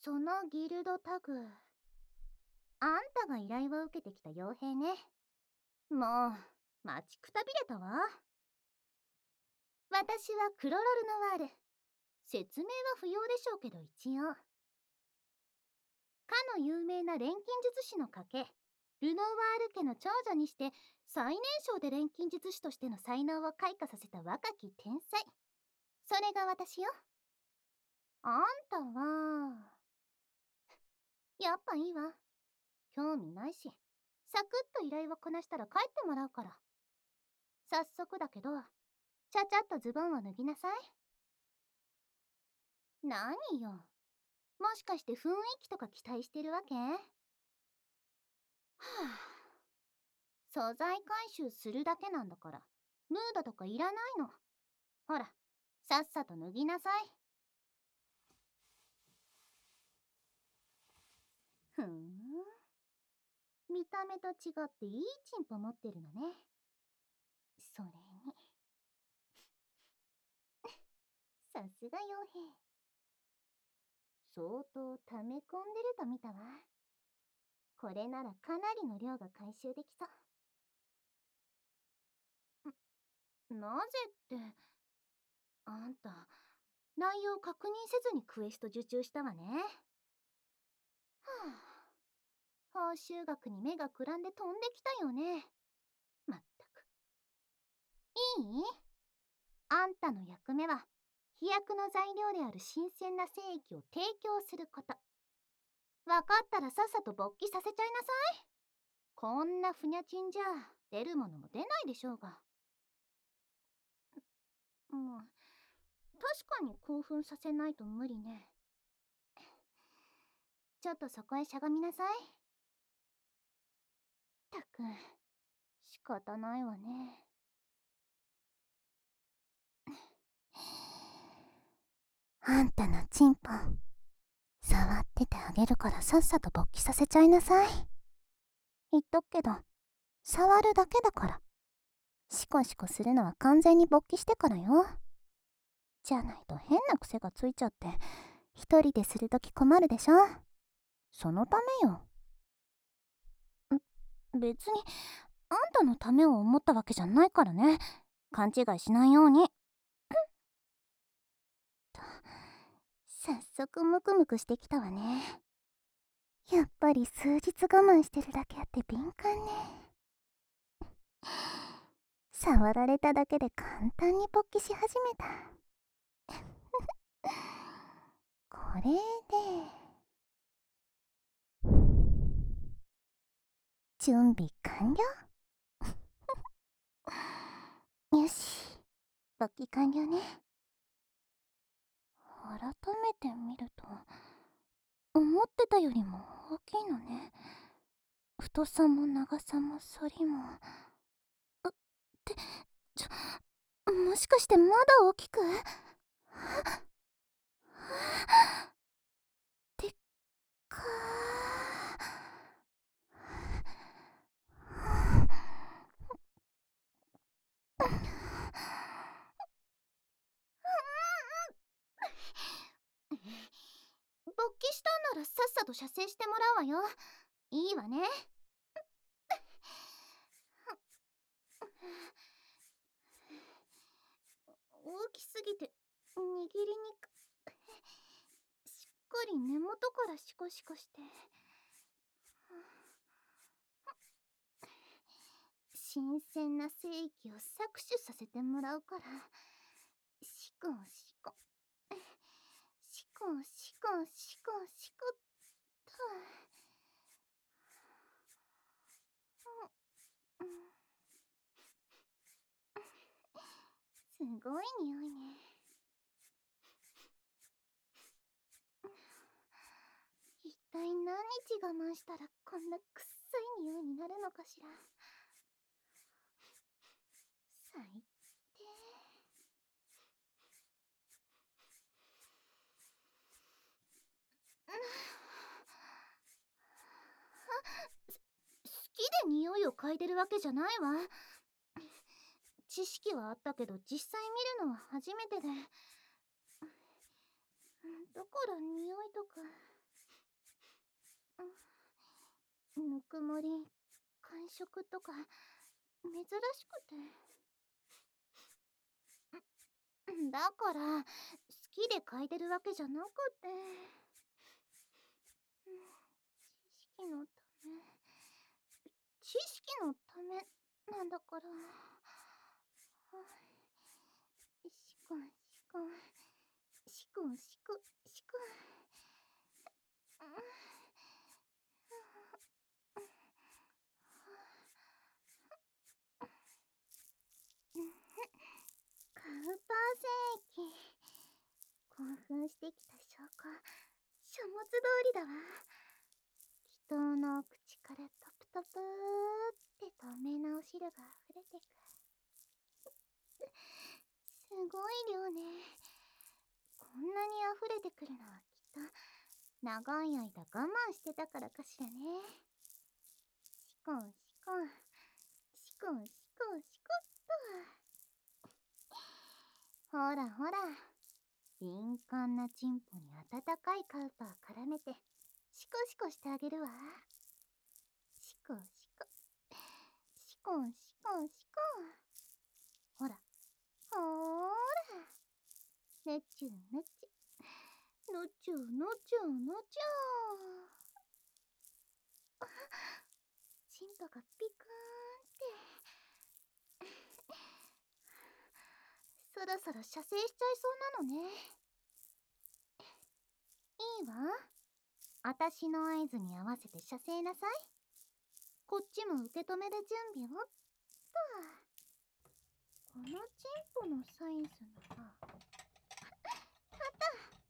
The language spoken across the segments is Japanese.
そのギルドタグ、あんたが依頼を受けてきた傭兵ね。もう待ちくたびれたわ。私はクロロル・ノワール。説明は不要でしょうけど一応。かの有名な錬金術師の家系ルノワール家の長女にして最年少で錬金術師としての才能を開花させた若き天才。それが私よ。あんたはやっぱいいわ。興味ないし、サクッと依頼をこなしたら帰ってもらうから。早速だけど、ちゃちゃっとズボンを脱ぎなさい。何よ、もしかして雰囲気とか期待してるわけ？はあ、素材回収するだけなんだから、ムードとかいらないの。ほら、さっさと脱ぎなさい。ふん、見た目と違っていいチンポ持ってるのね。それにさすが傭兵、相当溜め込んでると見たわ。これならかなりの量が回収できそう。なぜって、あんた内容確認せずにクエスト受注したわね。はあ、報酬額に目がくらんで飛んできたよね。まったく。いい？あんたの役目は飛躍の材料である新鮮な精液を提供すること。分かったらさっさと勃起させちゃいなさい。こんなふにゃちんじゃ出るものも出ないでしょうが。もう確かに興奮させないと無理ね。ちょっとそこへしゃがみなさい。ったく、仕方ないわね。あんたのチンポ、触っててあげるからさっさと勃起させちゃいなさい。言っとくけど、触るだけだから。シコシコするのは完全に勃起してからよ。じゃないと変な癖がついちゃって、一人でするとき困るでしょ。そのためよ。別に、あんたのためを思ったわけじゃないからね。勘違いしないように。早速ムクムクしてきたわね。やっぱり数日我慢してるだけあって敏感ね。触られただけで簡単に勃起し始めた。これで準備完了。よし、勃起完了ね。改めて見ると思ってたよりも大きいのね。太さも長さも反りも。ってもしかしてまだ大きく？でっか勃起したんならさっさと射精してもらうわよ。いいわね。大きすぎて握りにくしっかり根元からシコシコして。新鮮な精液を搾取させてもらうから、シコシコシコシコシコシコっと。すごい匂いね。一体何日我慢したらこんなくっさい匂いになるのかしら。最低。好きで匂いを嗅いでるわけじゃないわ。知識はあったけど実際見るのは初めてで、だから匂いとか。 ぬくもり、感触とか珍しくて。だから好きで嗅いでるわけじゃなくて、知識のためなんだから。しこんしこんしこんしこんしこん。カウパー聖域、興奮してきた証拠、書物通りだわ。祈祷の口からトプトプーって透明なお汁が溢れてく。すごい量ね。こんなに溢れてくるのはきっと長い間我慢してたからかしらね。シコンシコンシコンシコンシコンと。ほらほら、敏感なチンポに温かいカウパー絡めてシコシコしてあげるわ。シコシコシコンシコンシコン。ほらほーら、ねちゅねちゅのちゅのちゅのちゅ。チンポがピクーンってそろそろ射精しちゃいそうなのね。いいわ、あたしの合図に合わせて射精なさい。こっちも受け止める準備をっと。このチンポのサイズならあった。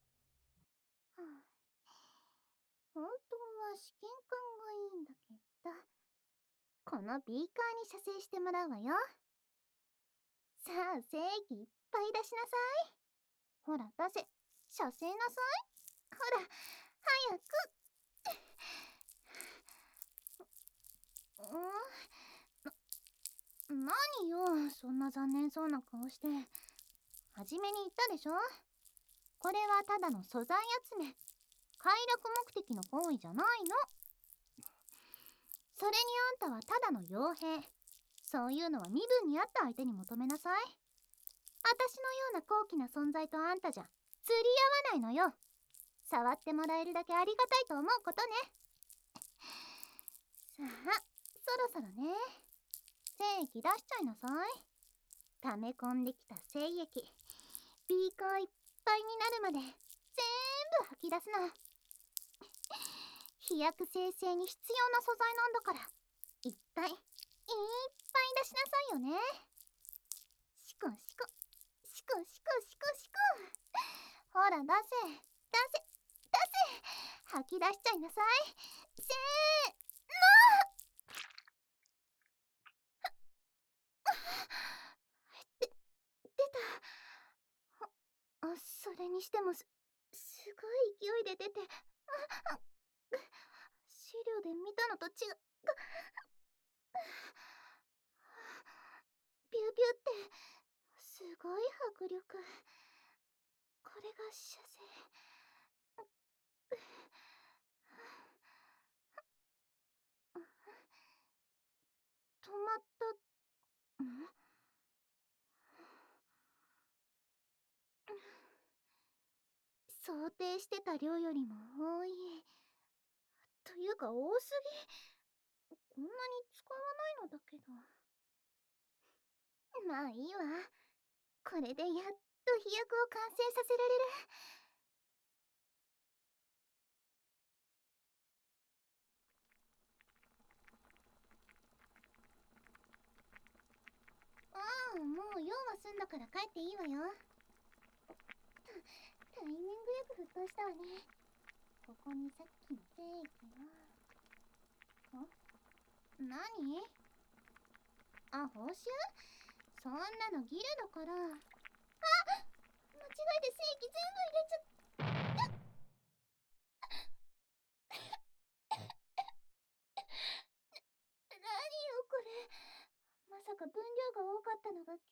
本当は試験管がいいんだけど、このビーカーに射精してもらうわよ。さあ精液いっぱい出しなさい。ほら出せ、射精なさい。ほら早く。何よ、そんな残念そうな顔して。初めに言ったでしょ、これはただの素材集め、快楽目的の行為じゃないの。それにあんたはただの傭兵。そういうのは身分に合った相手に求めなさい。私のような高貴な存在とあんたじゃ釣り合わないのよ。触ってもらえるだけありがたいと思うことね。さあそろそろね、精液出しちゃいなさい。溜め込んできた精液、ビーカーいっぱいになるまで全部吐き出すの。飛躍生成に必要な素材なんだから、いっぱいいっぱい出しなさいよね。シコンシコンシコンシコンシコンシコン。ほら出せ出せ出せ、吐き出しちゃいなさい。せーの。出た。それにしてもすごい勢いで出て、資料で見たのと違う。ビュービューってすごい迫力。これが射精。止まったの？想定してた量よりも多い。というか多すぎ。こんなに使わないのだけど。まあいいわ。これでやっと飛躍を完成させられる。もう用は済んだから帰っていいわよ。タイミングよく沸騰したわね。ここにさっきの精液を。何？報酬？そんなのギルだから。間違えて精液全部入れちゃった。何よこれ。まさか分量が多かったのが原因？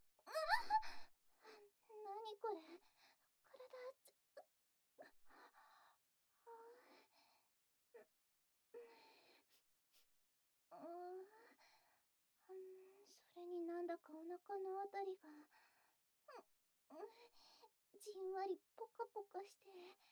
何これ。体なんだかお腹のあたりが、じんわりポカポカして、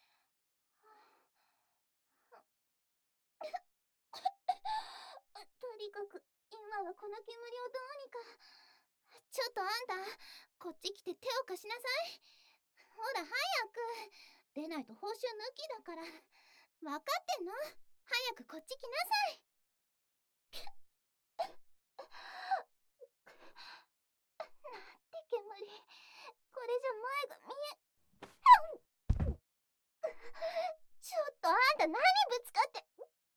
とにかく今はこの煙をどうにか。ちょっとあんた、こっち来て手を貸しなさい。ほら早く。出ないと報酬抜きだから。分かってんの？早くこっち来なさい。なんて煙。これじゃ前が見え。ちょっとあんた何ぶつかって。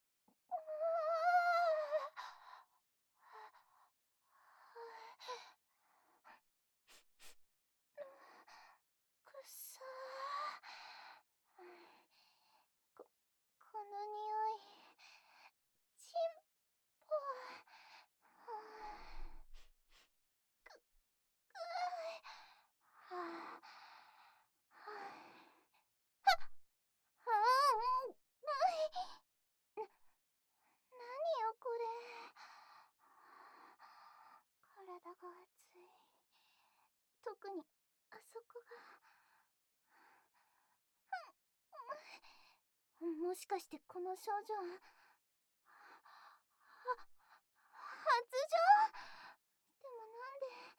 くっさー。この匂い、チンポ。何よこれ。体が熱い。特にあそこが。もしかしてこの症状、発情。でもなんで。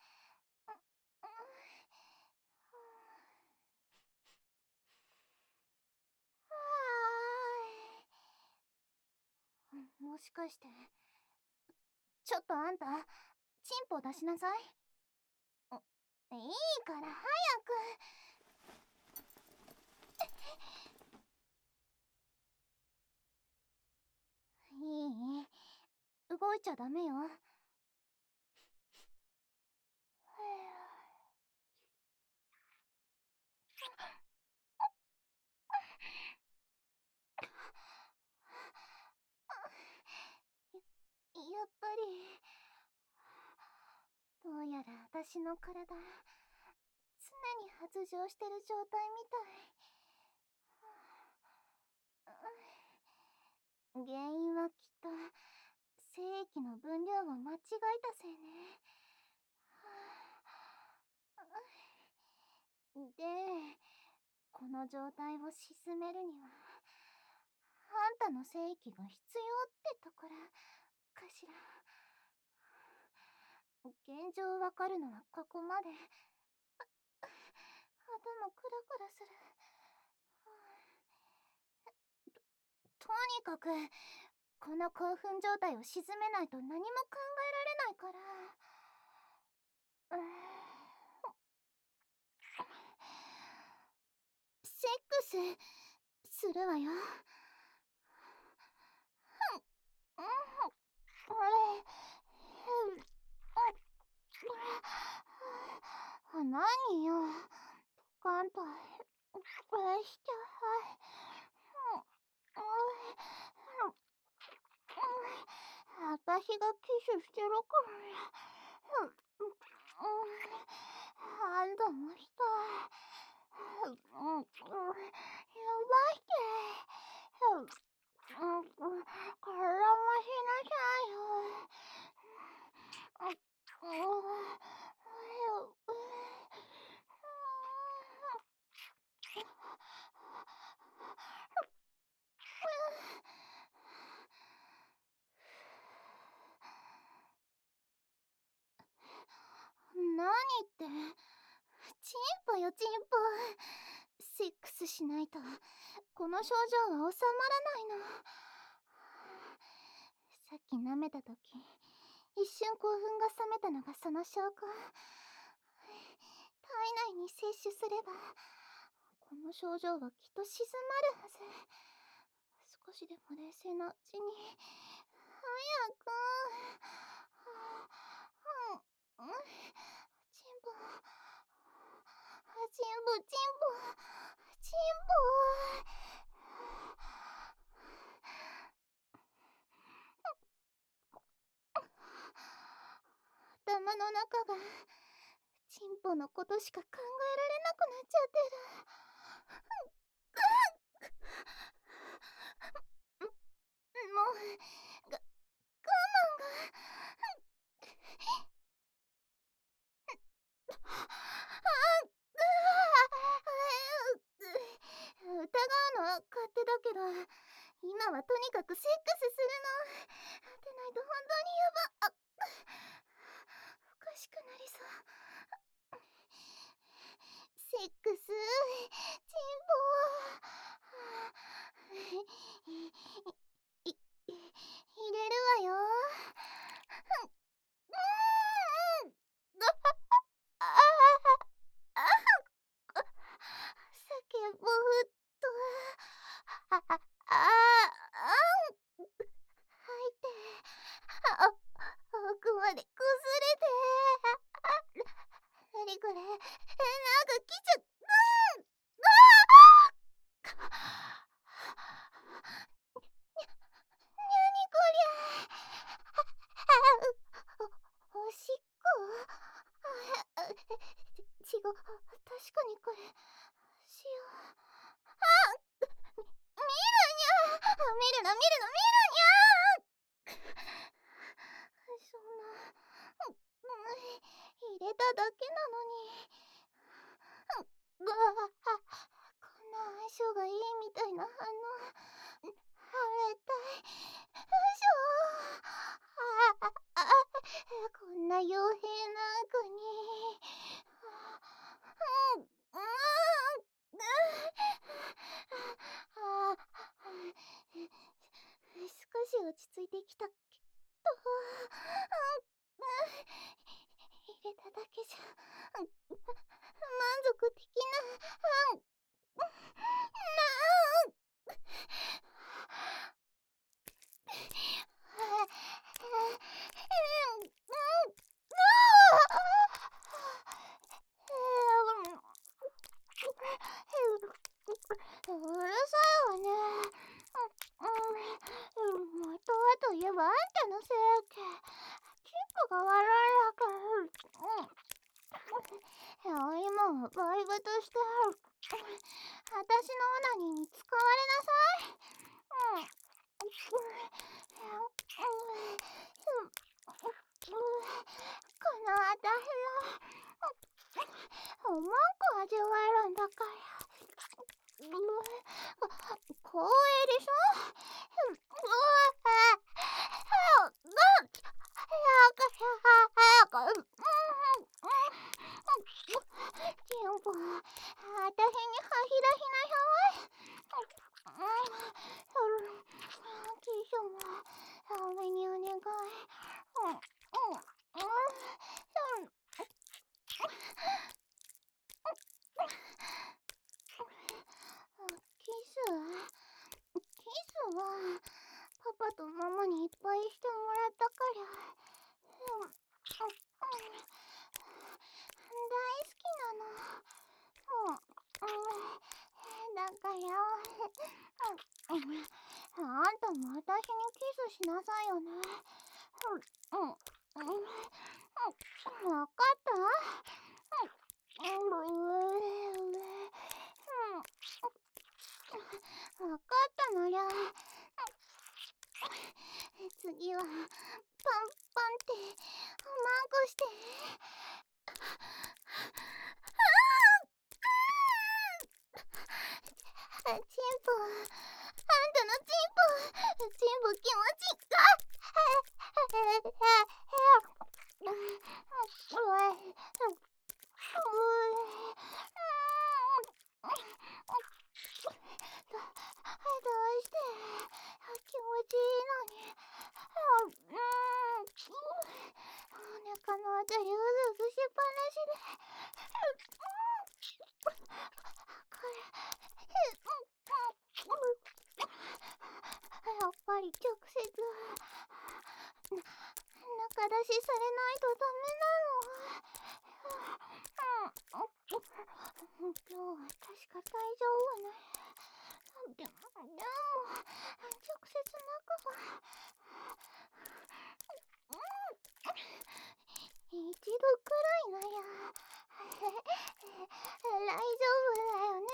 もしかして。ちょっとあんた、チンポ出しなさい。いいから早く。いい？動いちゃダメよ。やっぱり。どうやら私の体、常に発情してる状態みたい。原因はきっと精液の分量を間違えたせいね。で、この状態を鎮めるには、あんたの精液が必要ってところかしら。現状わかるのはここまで。頭クラクラする。とにかくこの興奮状態を鎮めないと何も考えられないから。セックスするわよ。何よ、ポカンとしちゃ私がキスしてるからね。ハンドもしたい。やばいって。体もしなさいよ。何って。チンポよチンポ。セックスしないとこの症状は収まらないの。さっき舐めた時、一瞬興奮が冷めたのがその証拠。体内に摂取すればこの症状はきっと静まるはず。少しでも冷静なうちに。早く。チンポチンポチンポチンポ。頭の中がチンポのことしか考えられなくなっちゃってる。もう我慢が。 だけど、今はとにかくセックスするの。でないと本当にやば。おかしくなりそう。セックス、チンポ。入れるわよ。叫ぼうっと。吐いて。奥までこすれて。なにこれ、なんか来ちゃった。にゃにこりゃ。おしっこ。違う、確かにこれ、塩。見るにゃ。見るな、見るな、見るにゃ。そんな、入れただけなのに。こんな相性がいいみたいな反応。晴れたい。こんな傭兵なんかに。少し落ち着いてきたけど、入れただけじゃ満足できない。うるさいわね。元はといえばあんたのせいって。チンポが悪いだけ。今はバイブとして私のオナニーに使われなさい。このあたしはおまんこ味わえるんだから。光栄でしょ。チンポ、あたしにハヒラヒなひょい。キッシュも多めにお願い。キスはパパとママにいっぱいしてもらったから。大好きなの。だからあんたも私にキスしなさいよね。わかった？わかったのりゃ。次はパンパンっておまんこして。チンポ、あんたのチンポ気持ちいいか。どうして気持ちいいのにお腹のあたりうずうずしっぱなしで。これやっぱり直接中出しされないとダメなの。今日は確か大丈夫ね。でも直接中は一度くらいなら大丈夫だよね。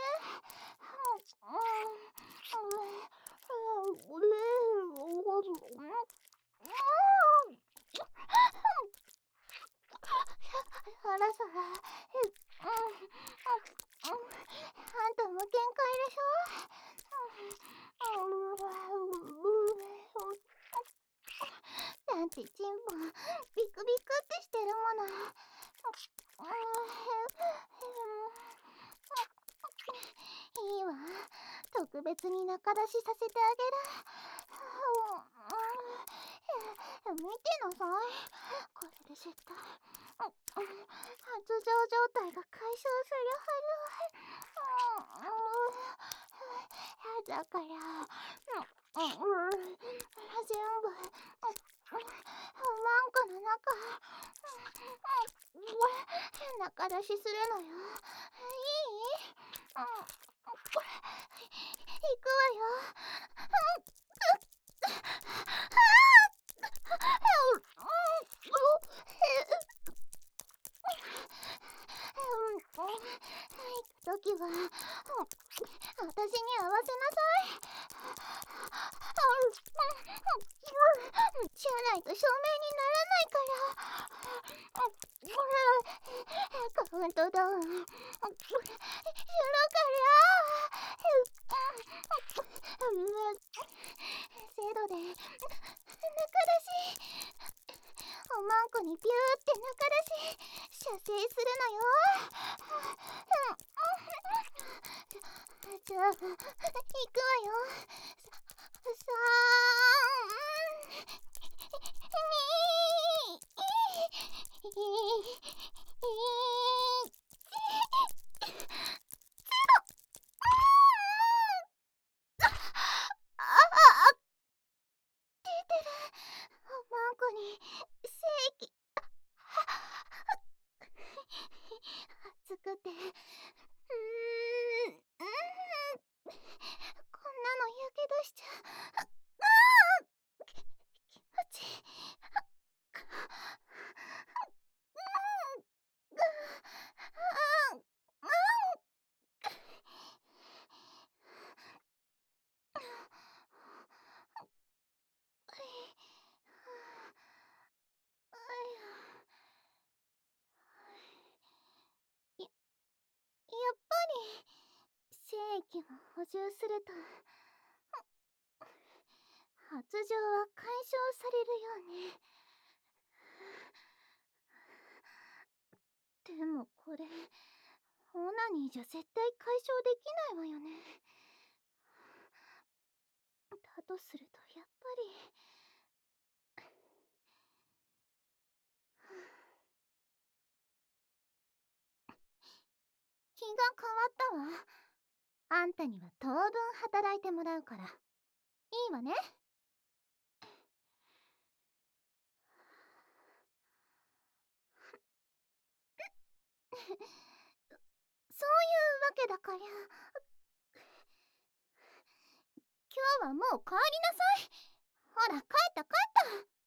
そろそろあんたも限界でしょ。 だってチンポビクビクってしてるもの。いいわ、特別に仲出しさせてあげる。見てなさい、これで絶対発情状態が解消するはず。だから全部マンコの中仲出しするのよ。いい？行くわよ。行くときは私に合わせなさい。じゃないと証明にならないから。カウントダウンするからゼロで仲出し、おまんこにピューって仲出し射精するのよ。じゃあ行くわよ。マンコに正規熱くてこんなのやけどしちゃう。気持ちいい。やっぱり精液を補充すると発情は解消されるよね。でもこれオナニーじゃ絶対解消できないわよね。だとするとやっぱり気が変わったわ。あんたには当分働いてもらうから。いいわね。そういうわけだから、今日はもう帰りなさい。ほら、帰った帰った。